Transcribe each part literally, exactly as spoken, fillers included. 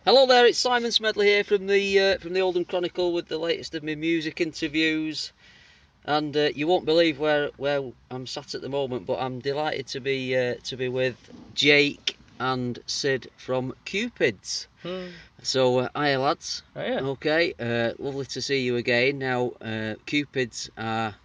Hello there, it's Simon Smedley here from the uh, from the Oldham Chronicle with the latest of my music interviews. And uh, you won't believe where where I'm sat at the moment, but I'm delighted to be uh, to be with Jake and Sid from Cupids. Hmm. So, uh, hiya lads. Oh, yeah. Okay, uh, lovely to see you again. Now, uh, Cupids are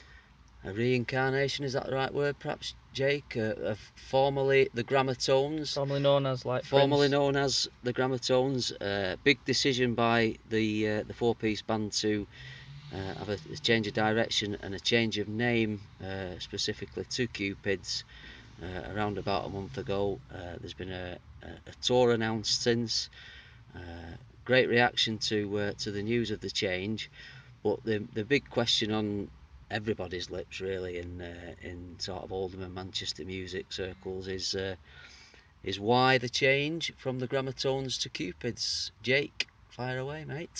a reincarnation, is that the right word, perhaps, Jake? Uh, of formerly the Gramatones. Formerly known as like Formerly Prince. known as the Gramatones. Uh, big decision by the uh, the four-piece band to uh, have a, a change of direction and a change of name, uh, specifically to Cupids, uh, around about a month ago. Uh, there's been a, a, a tour announced since. Uh, great reaction to uh, to the news of the change, but the the big question on everybody's lips really in uh, in sort of Oldham and Manchester music circles is uh, is why the change from the Gramatones to Cupids. Jake, fire away, mate.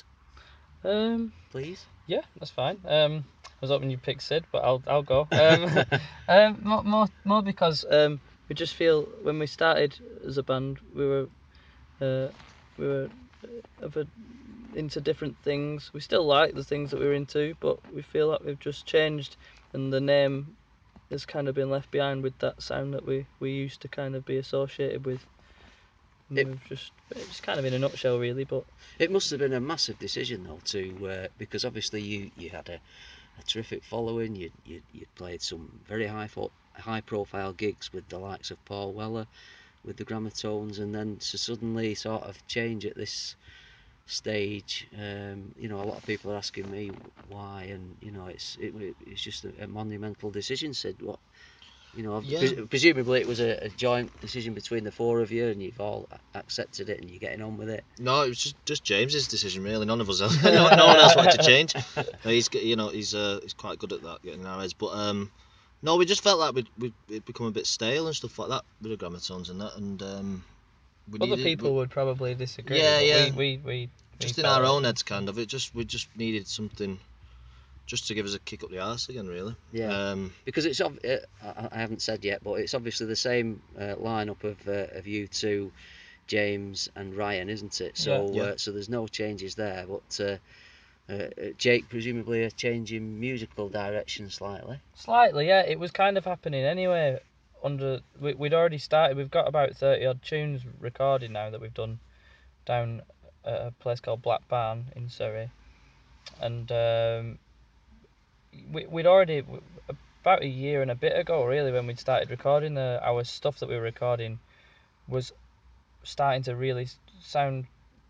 Um, please. Yeah, that's fine. Um, I was hoping you'd pick Sid, but I'll I'll go. Um, um more, more more because um we just feel when we started as a band we were uh we were uh, of a, into different things. We still like the things that we were into, but we feel like we've just changed, and the name has kind of been left behind with that sound that we we used to kind of be associated with. And It- we've just it's kind of in a nutshell really, but It must have been a massive decision though to uh, because obviously you, you had a, a terrific following. You you you played some very high fo- high profile gigs with the likes of Paul Weller, with the Gramatones, and then to suddenly sort of change at this stage. Um, you know, a lot of people are asking me why, and you know, it's it, it's just a, a monumental decision. Sid, what you know, Yeah. pres- presumably it was a, a joint decision between the four of you, and you've all a- accepted it, and you're getting on with it. No, it was just, just James's decision really. None of us else, no, no one else wanted to change. Uh, he's g- you know he's uh, he's quite good at that, getting in our heads. But um, no, we just felt like we'd, we'd, we'd become a bit stale and stuff like that with the Gramatones and that, and um, we other needed, people we, would probably disagree. Yeah, but yeah. We we we, just we in felt our like own that, heads, so. kind of. It just we just needed something, just to give us a kick up the arse again, really. Yeah. Um, Because it's ob- uh, I I haven't said yet, but it's obviously the same uh, lineup of uh, of you two, James and Ryan, isn't it? So Yeah. uh, so there's no changes there, but. Uh, uh, Jake, presumably a change in musical direction slightly. Slightly, yeah. It was kind of happening anyway. Under we, we'd already started. We've got about thirty odd tunes recorded now that we've done down at a place called Black Barn in Surrey, and um, we we'd already about a year and a bit ago, really, when we'd started recording the our stuff that we were recording was starting to really sound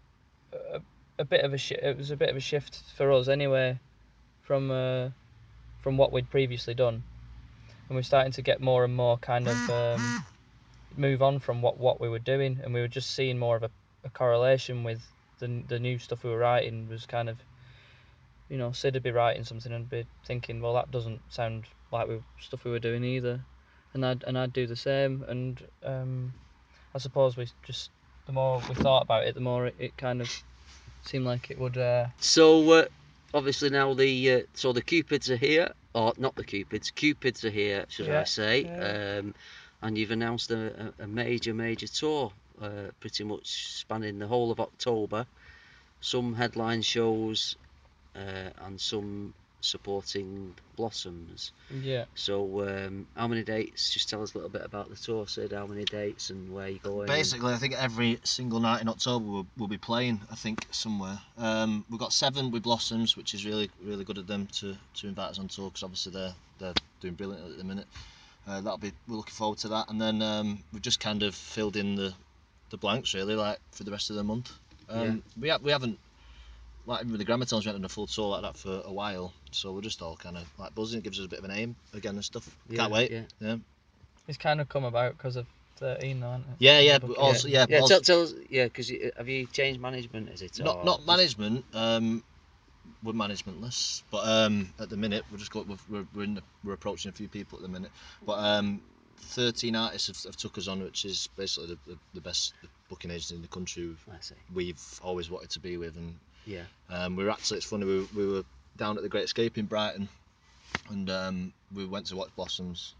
a, a bit of a shi it was a bit of a shift for us anyway from uh, from what we'd previously done, and we're starting to get more and more kind of um, move on from what, what we were doing, and we were just seeing more of a, a correlation with the the new stuff we were writing. Was kind of, you know, Sid would be writing something and be thinking, well, that doesn't sound like we stuff we were doing either, and I'd and I'd do the same, and um, I suppose we just the more we thought about it, the more it, it kind of seemed like it would. Uh, So uh, obviously now the uh, so the Cupids are here, or not the Cupids, Cupids are here, should Yeah, I say? yeah. Um, and you've announced a, a a major major tour, uh, pretty much spanning the whole of October. Some headline shows uh, and some supporting Blossoms. Yeah. So um, how many dates? Just tell us a little bit about the tour, Sid. How many dates and where you're going? Basically, I think every single night in October we'll, we'll be playing. I think somewhere. Um, we've got seven with Blossoms, which is really really good of them to, to invite us on tour, because obviously they're they're doing brilliant at the minute. Uh, that'll be we're looking forward to that, and then um, we've just kind of filled in the the blanks really, like for the rest of the month. Um, Yeah. We ha- we haven't, like with the Gramatones, we haven't done a full tour like that for a while, so we're just all kind of like buzzing. It gives us a bit of an aim again and stuff. Yeah, Can't wait. yeah. Yeah. It's kind of come about because of thirteen, though, hasn't it? Yeah, yeah. The But booking. also, yeah. Yeah, also, tell, tell us, yeah, because have you changed management? Is it not or not just- management. Um, we're managementless, but um, at the minute we're just got we're we're, in the, we're approaching a few people at the minute, but um, thirteen artists have, have took us on, which is basically the, the, the best booking agency in the country. We've, I see. we've always wanted to be with, and Yeah. um, we were actually it's funny we were, we were down at the Great Escape in Brighton, and um, we went to watch Blossoms,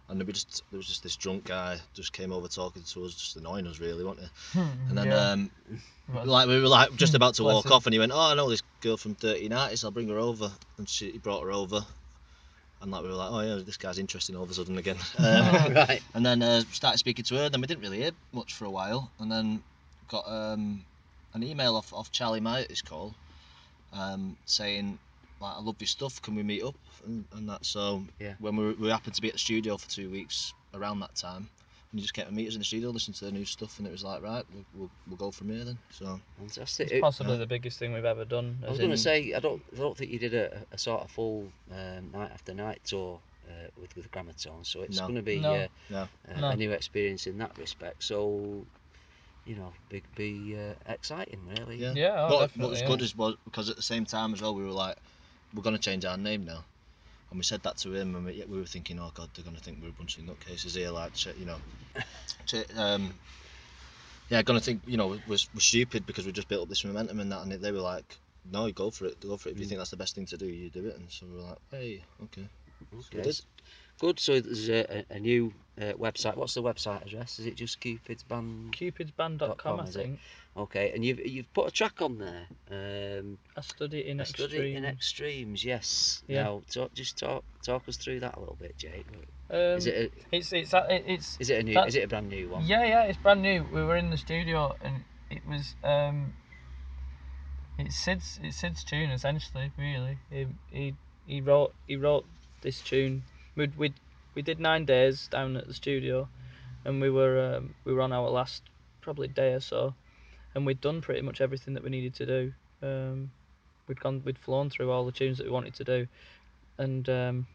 and there, we just, there was just this drunk guy just came over talking to us, just annoying us really, wasn't he? And then Yeah. um, like we were like just about to Bless walk him. off, and he went, "Oh, I know this girl from thirteen artists. I'll bring her over." And she he brought her over, and like we were like, "Oh yeah, this guy's interesting all of a sudden again." Um, Right. and then uh, started speaking to her. Then we didn't really hear much for a while, and then got um, an email off off Charlie Myatt, it's called, um, saying like, "I love your stuff. Can we meet up?" And, and that. So Yeah. when we were, we happened to be at the studio for two weeks around that time. And he just kept meet us in the studio, listen to the new stuff, and it was like, right, we'll, we'll, we'll go from here then. So Fantastic. It's It- possibly yeah. the biggest thing we've ever done. I was as going to in- say, I don't, I don't think you did a, a sort of full um, night after night tour uh, with with Grammatone, so it's No. going to be No. uh, No. uh, No. a new experience in that respect. So, you know, be be uh, exciting, really. Yeah. Yeah, oh, but what definitely, was yeah. good is was because at the same time as well, we were like, we're gonna change our name now, and we said that to him, and we, we were thinking, oh god, they're gonna think we're a bunch of nutcases here, like, ch- you know, ch- um, yeah, gonna think, you know, we're, we're stupid because we just built up this momentum and that, and they were like, no, go for it, go for it. If you Mm. think that's the best thing to do, you do it. And so we were like, hey, okay. So we Okay. did. Good. So there's a, a, a new uh, website. What's the website address? Is it just Cupid's Band? cupids band dot com, I is it? think. Okay, and you've you've put a track on there. Um, I study in a extreme. study in extremes. Yes. Yeah. Now, talk, just talk talk us through that a little bit, Jake. um, Is it a, It's it's a- it's is it a new? that- Is it a brand new one? yeah yeah it's brand new. We were in the studio and it was um. It's Sid's it's Sid's tune essentially. Really, he he, he wrote he wrote this tune. We we we did nine days down at the studio, and we were um, we were on our last probably day or so, and we'd done pretty much everything that we needed to do. Um, we'd gone we'd flown through all the tunes that we wanted to do, and um,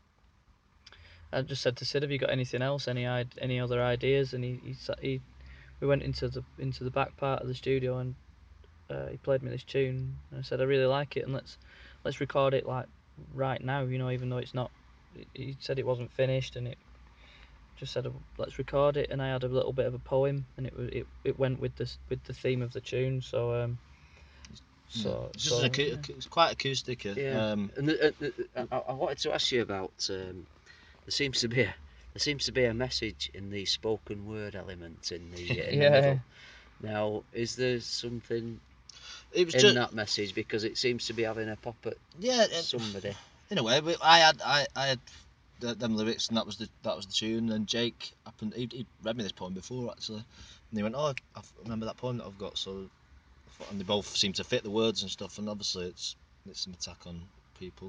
I just said to Sid, "Have you got anything else? Any id- any other ideas?" And he he, sa- he we went into the into the back part of the studio and uh, he played me this tune, and I said I really like it, and let's let's record it like right now. You know, even though it's not. He said it wasn't finished, and it just said let's record it. And I had a little bit of a poem, and it was it, it went with this with the theme of the tune. So um. So, Yeah. It's just so an acu- ac- it's quite acoustic. uh, Yeah. Um, And the, uh, the, I, I wanted to ask you about. Um, there seems to be a there seems to be a message in the spoken word element in the in Yeah. the middle. Now, is there something it was in just that message, because it seems to be having a pop at yeah. It, somebody? in a way, we, I had I, I had the, them lyrics, and that was the that was the tune. And Jake happened he he read me this poem before actually, and he went, "Oh, I remember that poem that I've got." So, I thought- and they both seem to fit the words and stuff. And obviously, it's it's an attack on people.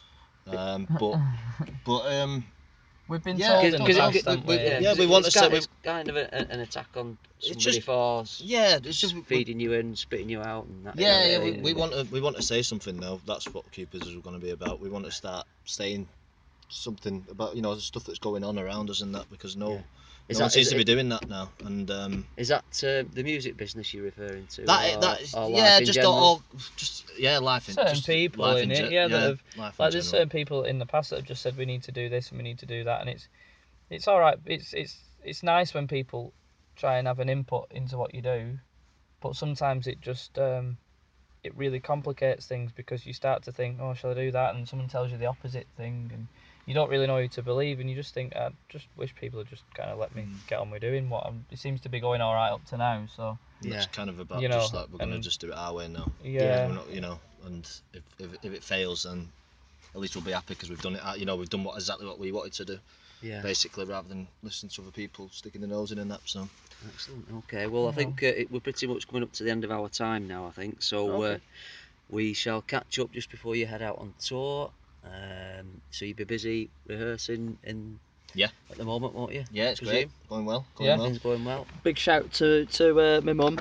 Um, but but um, we've been Yeah, told in because the it- past, we- haven't we- we? yeah, because we it- want it's to say kind, we- it's kind of a, an attack on It's somebody just- for yeah, it's just we- feeding you in, spitting you out, and that. Yeah, kind yeah, of we, thing. we want to we want to say something though. That's what Cupid's is going to be about. We want to start saying something about, you know, the stuff that's going on around us and that, because no, Yeah. Is no one that- seems is to be it- doing that now. And um, Is that uh, the music business you're referring to? that or, that is, or life yeah, in just general? all just yeah, life in Certain just people life in it, gen- yeah, that have- life in Like there's general. certain people in the past that have just said we need to do this and we need to do that, and it's it's all right. It's it's it's nice when people try and have an input into what you do, but sometimes it just um, it really complicates things because you start to think, oh, shall I do that? And someone tells you the opposite thing, and you don't really know who to believe, and you just think, I just wish people would just kind of let me Mm. get on with doing what I'm, it seems to be going all right up to now. So And Yeah. It's kind of about You know, just like we're going to and- just do it our way now. yeah, We're not, you know, and if, if if it fails, then at least we'll be happy because we've done it. uh, You know, we've done what exactly what we wanted to do, Yeah. basically, rather than listen to other people sticking their nose in and that. So. Excellent. Okay. Well, I Yeah. think uh, it, we're pretty much coming up to the end of our time now. I think so. Uh, Okay. we shall catch up just before you head out on tour. Um, so you'll be busy rehearsing in. Yeah. At the moment, won't you? Yeah, it's Presume? great. Going well. Going Yeah. well. Everything's going well. big shout to to uh, my mum.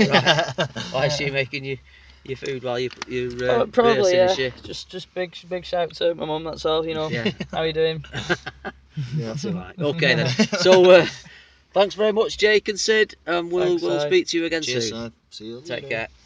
Why is she making you your food while you you're uh, Uh, probably, rehearsing, yeah. is she? Just, just big, big shout to my mum. That's all. You know. Yeah. How you doing? That's all right. Okay then. So, uh, thanks very much, Jake and Sid, and we'll Thanks, we'll Si. speak to you again Cheers, soon. son. See you later. Take care.